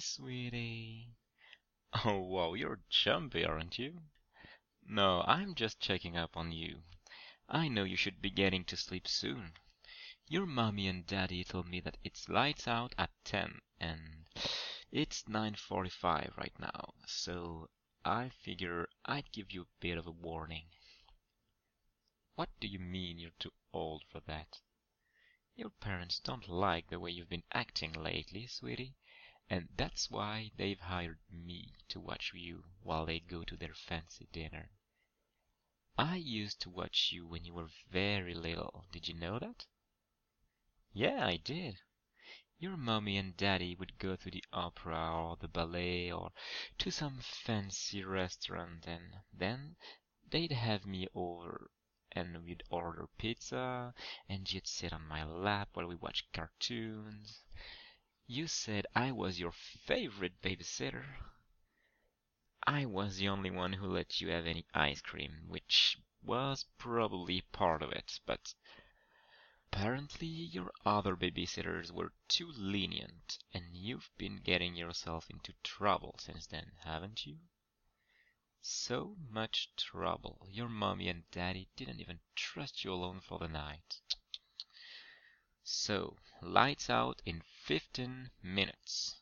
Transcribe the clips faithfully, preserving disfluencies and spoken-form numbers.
sweetie. Oh, wow, you're jumpy, aren't you? No, I'm just checking up on you. I know you should be getting to sleep soon. Your mommy and daddy told me that it's lights out at ten, and it's nine forty-five right now, so I figure I'd give you a bit of a warning. What do you mean you're too old for that? Your parents don't like the way you've been acting lately, sweetie, and that's why they've hired me to watch you while they go to their fancy dinner. I used to watch you when you were very little. Did you know that? Yeah, I did. Your mommy and daddy would go to the opera or the ballet or to some fancy restaurant, and then they'd have me over and we'd order pizza and you'd sit on my lap while we watched cartoons. You said I was your favorite babysitter. I was the only one who let you have any ice cream, which was probably part of it, but apparently your other babysitters were too lenient, and you've been getting yourself into trouble since then, haven't you? So much trouble. Your mommy and daddy didn't even trust you alone for the night. So, lights out in fifteen minutes.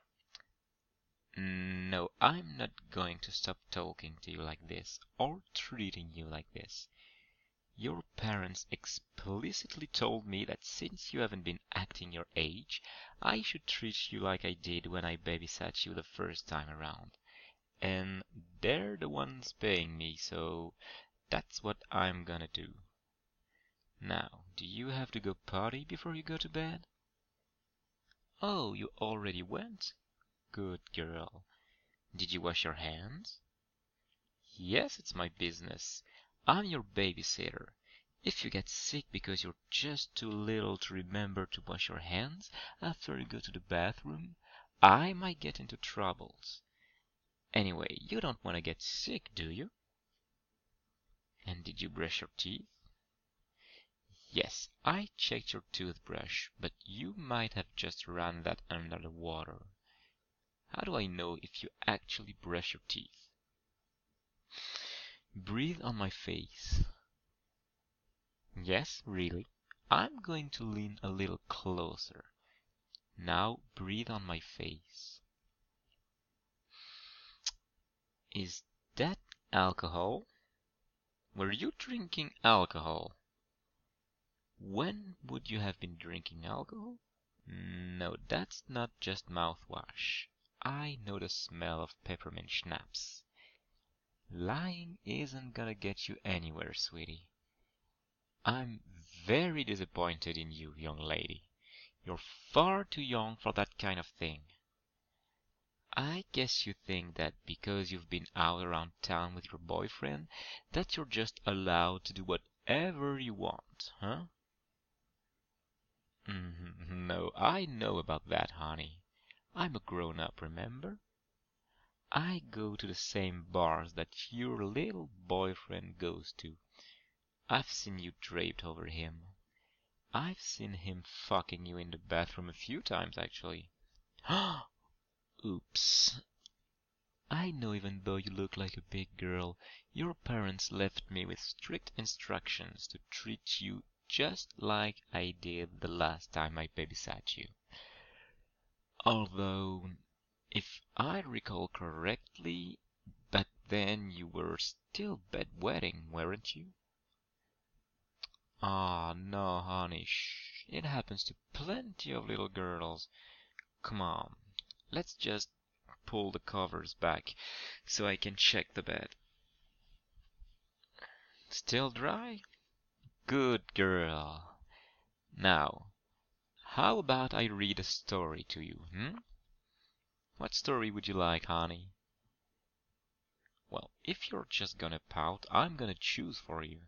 No, I'm not going to stop talking to you like this, or treating you like this. Your parents explicitly told me that since you haven't been acting your age, I should treat you like I did when I babysat you the first time around. And they're the ones paying me, so that's what I'm gonna do. Now, do you have to go potty before you go to bed? Oh, you already went? Good girl. Did you wash your hands? Yes, it's my business. I'm your babysitter. If you get sick because you're just too little to remember to wash your hands after you go to the bathroom, I might get into troubles. Anyway, you don't want to get sick, do you? And did you brush your teeth? Yes, I checked your toothbrush, but you might have just run that under the water. How do I know if you actually brush your teeth? Breathe on my face. Yes, really. I'm going to lean a little closer. Now breathe on my face. Is that alcohol? Were you drinking alcohol? When would you have been drinking alcohol? No, that's not just mouthwash. I know the smell of peppermint schnapps. Lying isn't gonna get you anywhere, sweetie. I'm very disappointed in you, young lady. You're far too young for that kind of thing. I guess you think that because you've been out around town with your boyfriend, that you're just allowed to do whatever you want, huh? Mm, no, I know about that, honey. I'm a grown-up, remember? I go to the same bars that your little boyfriend goes to. I've seen you draped over him. I've seen him fucking you in the bathroom a few times, actually. Oops. I know even though you look like a big girl, your parents left me with strict instructions to treat you just like I did the last time I babysat you. Although, if I recall correctly, back then you were still bedwetting, weren't you? Ah, no, honey, shh. It happens to plenty of little girls. Come on, let's just pull the covers back so I can check the bed. Still dry? Good girl. Now, how about I read a story to you, hmm? What story would you like, honey? Well, if you're just gonna pout, I'm gonna choose for you.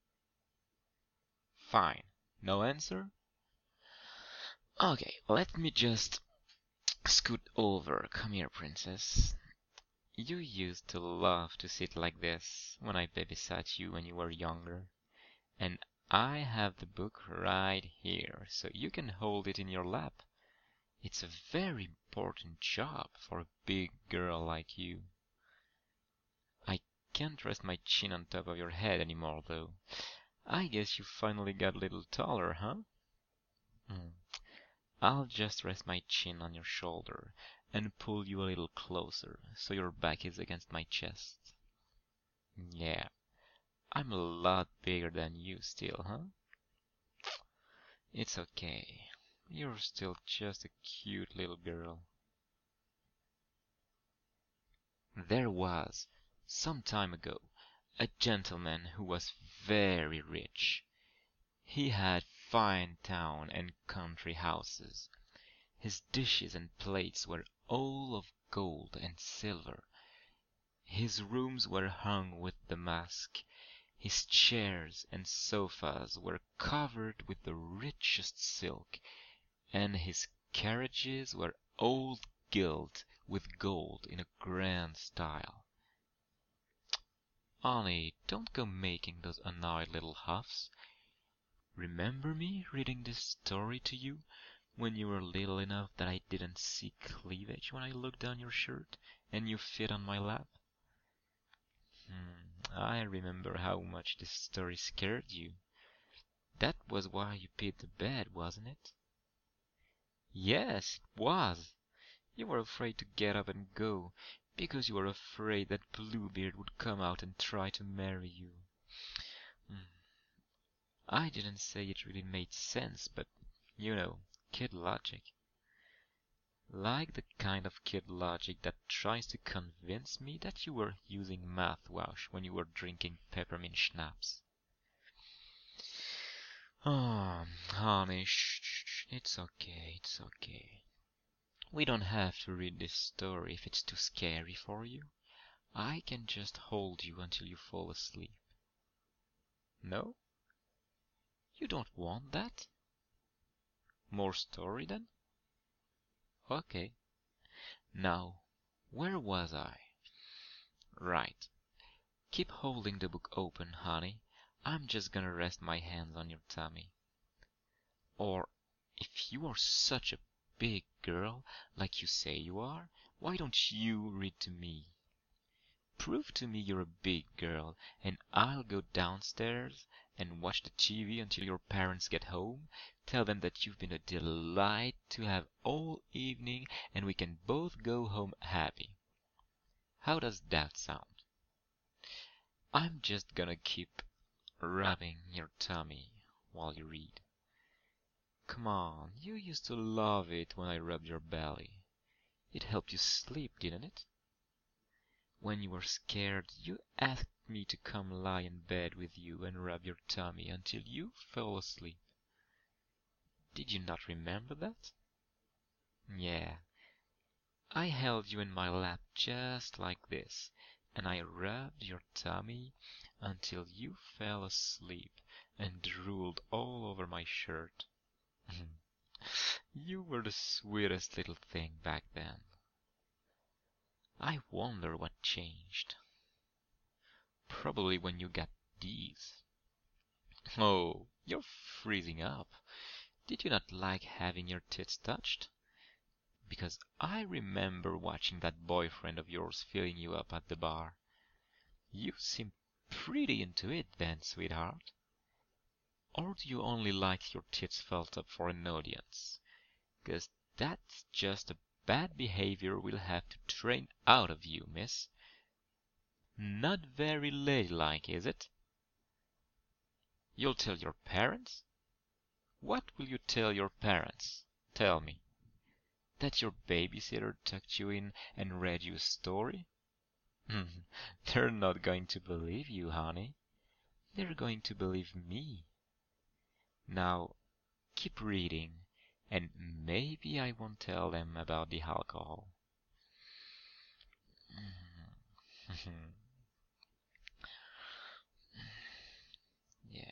Fine. No answer? Okay, let me just scoot over. Come here, princess. You used to love to sit like this when I babysat you when you were younger. And I have the book right here, so you can hold it in your lap. It's a very important job for a big girl like you. I can't rest my chin on top of your head anymore, though. I guess you finally got a little taller, huh? Hmm. I'll just rest my chin on your shoulder and pull you a little closer so your back is against my chest. Yeah, I'm a lot bigger than you still, huh? It's okay. You're still just a cute little girl. There was, some time ago, a gentleman who was very rich. He had fine town and country houses. His dishes and plates were all of gold and silver. His rooms were hung with damask. His chairs and sofas were covered with the richest silk, and his carriages were all gilt with gold in a grand style. Honey, don't go making those annoyed little huffs. Remember me reading this story to you when you were little enough that I didn't see cleavage when I looked down your shirt and you fit on my lap? Hmm, I remember how much this story scared you. That was why you peed the bed, wasn't it? Yes, it was. You were afraid to get up and go, because you were afraid that Bluebeard would come out and try to marry you. Hmm. I didn't say it really made sense, but, you know, kid logic. Like the kind of kid logic that tries to convince me that you were using mouthwash when you were drinking peppermint schnapps. Oh, honey, shh, shh, shh, it's okay, it's okay. We don't have to read this story if it's too scary for you. I can just hold you until you fall asleep. No? You don't want that? More story then? Okay. Now, where was I? Right. Keep holding the book open, honey. I'm just gonna rest my hands on your tummy. Or, if you are such a big girl, like you say you are, why don't you read to me? Prove to me you're a big girl, and I'll go downstairs and watch the T V until your parents get home. Tell them that you've been a delight to have all evening, and we can both go home happy. How does that sound? I'm just gonna keep rubbing your tummy while you read. Come on, you used to love it when I rubbed your belly. It helped you sleep, didn't it? When you were scared, you asked me to come lie in bed with you and rub your tummy until you fell asleep. Did you not remember that? Yeah. I held you in my lap just like this, and I rubbed your tummy until you fell asleep and drooled all over my shirt. You were the sweetest little thing back then. I wonder what changed. Probably when you got these. Oh, you're freezing up. Did you not like having your tits touched? Because I remember watching that boyfriend of yours filling you up at the bar. You seemed pretty into it then, sweetheart. Or do you only like your tits felt up for an audience? 'Cause that's just a bad behavior we'll have to train out of you, miss. Not very ladylike, is it? You'll tell your parents? What will you tell your parents? Tell me. That your babysitter tucked you in and read you a story? They're not going to believe you, honey. They're going to believe me. Now, keep reading, and maybe I won't tell them about the alcohol. Yeah.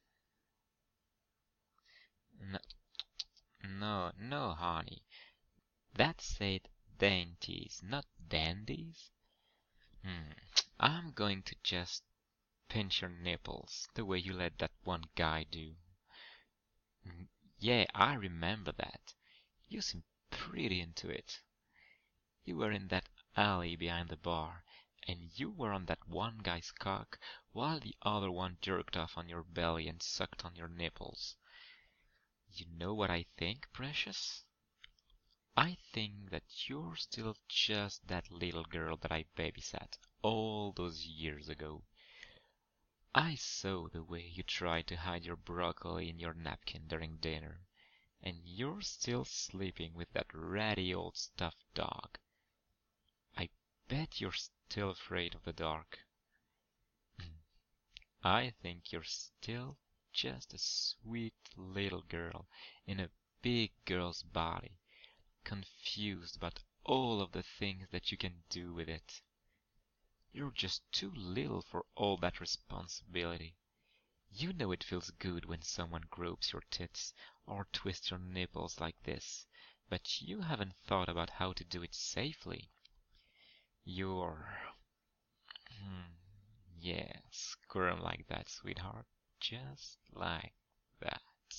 No, no, no, honey. That said dainties, not dandies. Hmm. I'm going to just pinch your nipples the way you let that one guy do. Mm, yeah, I remember that. You seem pretty into it. You were in that alley behind the bar, and you were on that one guy's cock while the other one jerked off on your belly and sucked on your nipples. You know what I think, precious? I think that you're still just that little girl that I babysat all those years ago. I saw the way you tried to hide your broccoli in your napkin during dinner, and you're still sleeping with that ratty old stuffed dog. I bet you're still afraid of the dark. I think you're still just a sweet little girl in a big girl's body, confused about all of the things that you can do with it. You're just too little for all that responsibility. You know it feels good when someone gropes your tits or twists your nipples like this, but you haven't thought about how to do it safely. You're... Hmm, yeah, squirm like that, sweetheart. Just like that.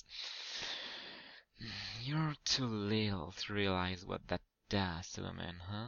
You're too little to realize what that does to a man, huh?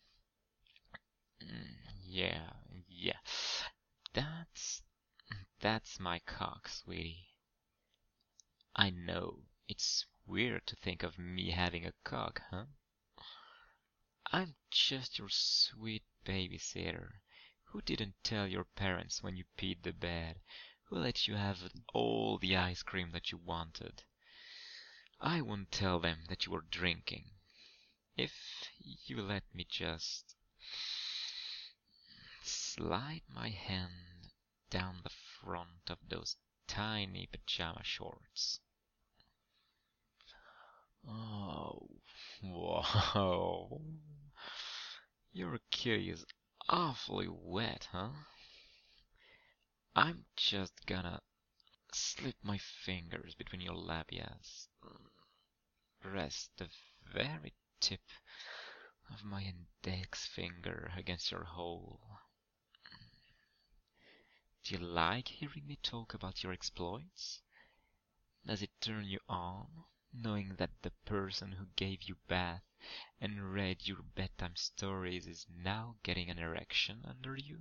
Mm, yeah, yeah. That's that's my cock, sweetie. I know it's weird to think of me having a cock, huh? I'm just your sweet babysitter who didn't tell your parents when you peed the bed, who let you have all the ice cream that you wanted. I won't tell them that you were drinking. If you let me just slide my hand down the front of those tiny pajama shorts. Oh, wow. Your kitty is awfully wet, huh? I'm just gonna slip my fingers between your labias. Rest the very tip of my index finger against your hole. Do you like hearing me talk about your exploits? Does it turn you on, knowing that the person who gave you bath and read your bedtime stories is now getting an erection under you?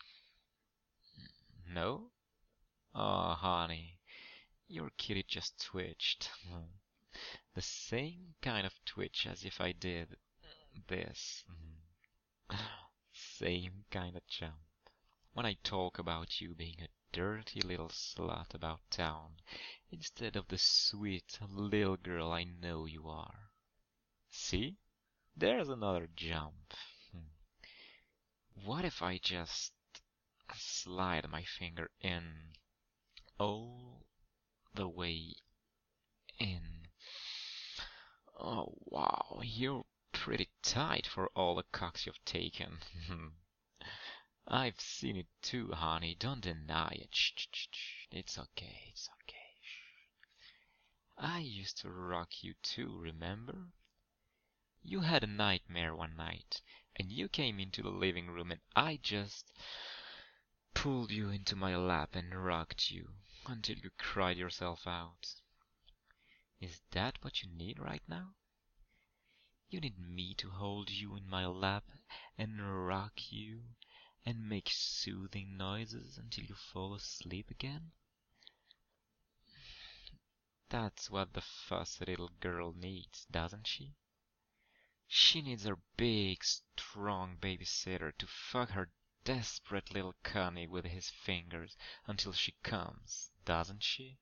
No? Oh, honey, your kitty just twitched. The same kind of twitch as if I did this. Same kind of jump. When I talk about you being a dirty little slut about town, instead of the sweet little girl I know you are. See? There's another jump. What if I just slide my finger in, all the way in? Oh, wow, you're pretty tight for all the cocks you've taken. I've seen it too, honey. Don't deny it. Shh, shh, shh. It's okay, it's okay. Shh. I used to rock you too, remember? You had a nightmare one night, and you came into the living room, and I just pulled you into my lap and rocked you until you cried yourself out. Is that what you need right now? You need me to hold you in my lap and rock you and make soothing noises until you fall asleep again? That's what the fussy little girl needs, doesn't she? She needs her big, strong babysitter to fuck her desperate little Connie with his fingers until she comes, doesn't she?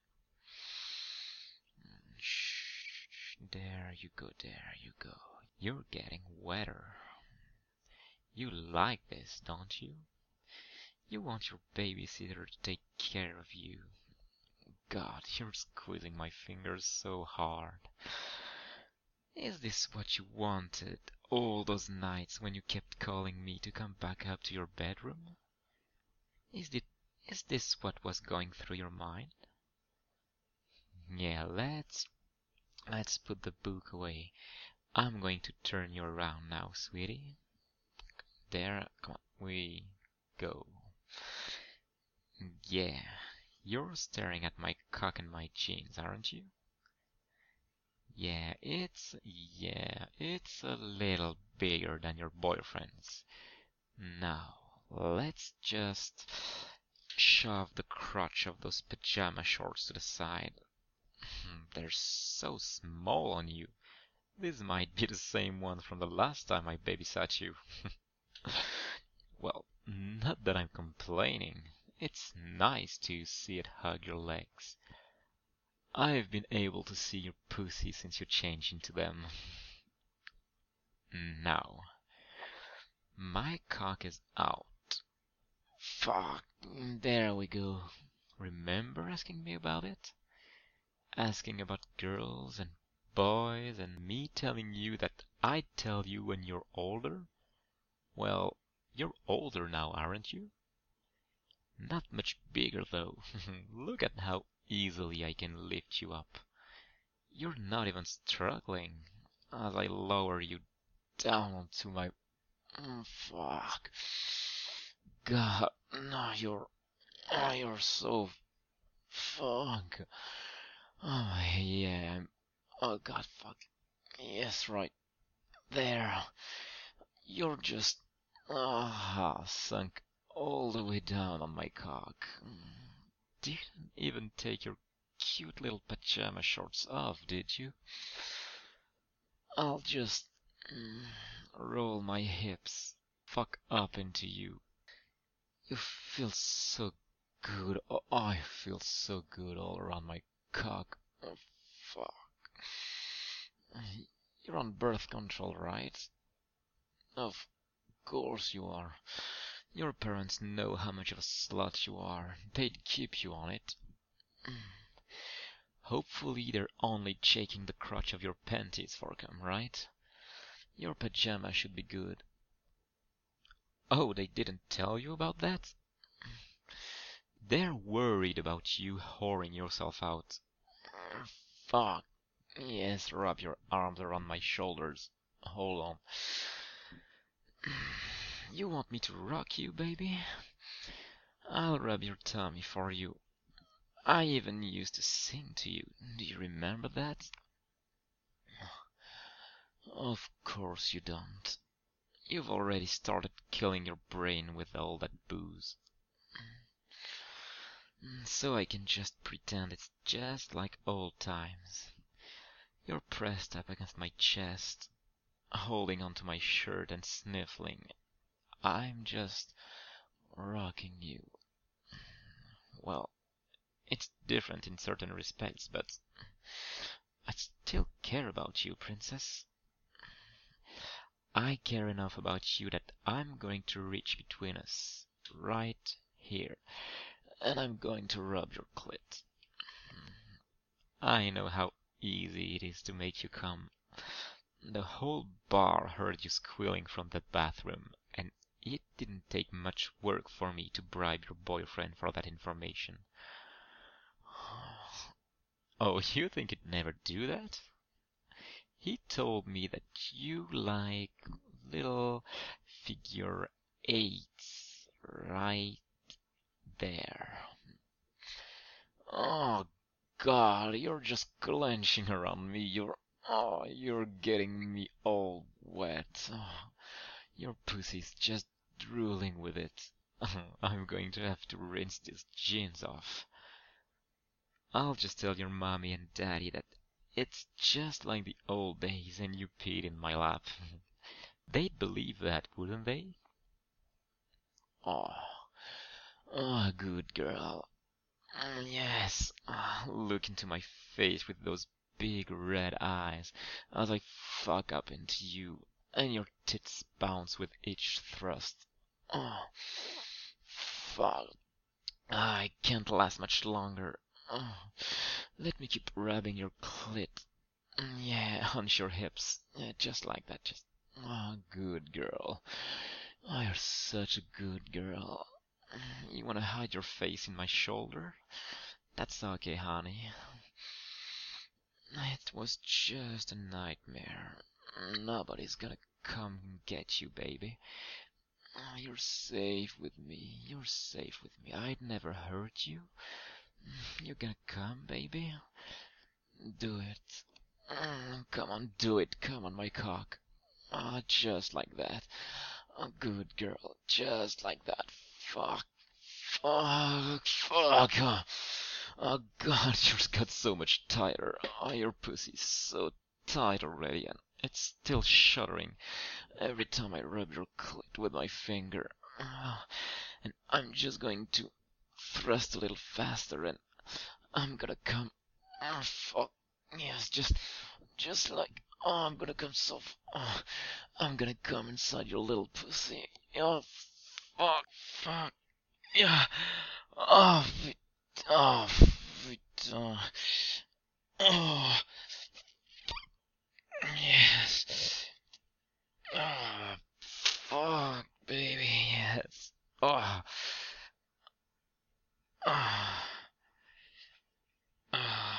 Shh, there you go, there you go. You're getting wetter. You like this, don't you? You want your babysitter to take care of you. God, you're squeezing my fingers so hard. Is this what you wanted all those nights when you kept calling me to come back up to your bedroom? Is it, is this what was going through your mind? Yeah, let's, let's put the book away. I'm going to turn you around now, sweetie. There, come on, we go. Yeah, you're staring at my cock and my jeans, aren't you? Yeah, it's yeah, it's a little bigger than your boyfriend's. Now, let's just shove the crotch of those pajama shorts to the side. They're so small on you. This might be the same one from the last time I babysat you. Well, not that I'm complaining. It's nice to see it hug your legs. I've been able to see your pussy since you changed into them. Now, my cock is out. Fuck, there we go. Remember asking me about it? Asking about girls and boys and me telling you that I'd tell you when you're older? Well, you're older now, aren't you? Not much bigger though. Look at how easily I can lift you up. You're not even struggling as I lower you down onto my... Mm, fuck. God, no, you're... Oh, you're so... Fuck. Oh, yeah. I'm... Oh, God, fuck. Yes, right there. You're just... Ah, sunk all the way down on my cock. Didn't even take your cute little pajama shorts off, did you? I'll just mm, roll my hips, fuck up into you. You feel so good. Oh, I feel so good all around my cock. Oh, fuck. You're on birth control, right? Of course you are. Your parents know how much of a slut you are. They'd keep you on it. Hopefully they're only checking the crotch of your panties for cum, right? Your pajama should be good. Oh, they didn't tell you about that? They're worried about you whoring yourself out. Fuck. Yes, wrap your arms around my shoulders. Hold on. You want me to rock you, baby? I'll rub your tummy for you. I even used to sing to you. Do you remember that? Of course you don't. You've already started killing your brain with all that booze. So I can just pretend it's just like old times. You're pressed up against my chest, holding onto my shirt and sniffling. I'm just rocking you. Well, it's different in certain respects, but I still care about you, princess. I care enough about you that I'm going to reach between us, right here, and I'm going to rub your clit. I know how easy it is to make you come. The whole bar heard you squealing from that bathroom, and it didn't take much work for me to bribe your boyfriend for that information. Oh, you think he'd never do that? He told me that you like little figure eights right there. Oh God, you're just clenching around me. You're oh, you're getting me all wet. Oh, your pussy's just drooling with it. I'm going to have to rinse these jeans off. I'll just tell your mommy and daddy that it's just like the old days and you peed in my lap. They'd believe that, wouldn't they? Oh, oh, good girl. Mm, yes, ah, look into my face with those big red eyes as I fuck up into you, and your tits bounce with each thrust. Oh, fuck. I can't last much longer. Oh, let me keep rubbing your clit. Mm, yeah, hunch your hips. Yeah, just like that. Just. Oh, good girl. Oh, you're such a good girl. You wanna hide your face in my shoulder? That's okay, honey. It was just a nightmare. Nobody's gonna come and get you, baby. You're safe with me. You're safe with me. I'd never hurt you. You're gonna come, baby? Do it. Mm, come on, do it. Come on, my cock. Ah, just like that. A good girl, just like that. Fuck, fuck, fuck. Oh, oh God, yours got so much tighter. Oh, your pussy's so tight already, and it's still shuddering every time I rub your clit with my finger. Oh, and I'm just going to thrust a little faster, and I'm gonna come. Oh, fuck. Yes, just, just like. Oh, I'm gonna come so. F- oh, I'm gonna come inside your little pussy. Oh, fuck, fuck. Yeah. Oh, fit. Oh, fit. Oh, oh, yes. Oh, fuck, baby. Yes. Oh, oh, oh,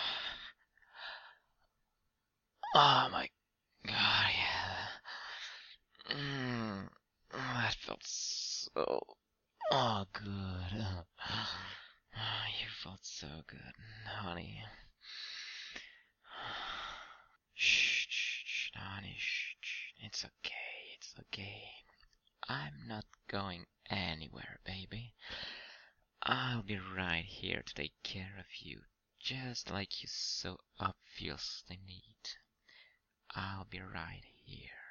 oh my God, yeah. Mm, that felt so oh good. Oh, you felt so good, honey. Shh, shh, shh, honey, shh, shh. It's okay, it's okay. I'm not going anywhere, baby. I'll be right here to take care of you, just like you so obviously need. I'll be right here.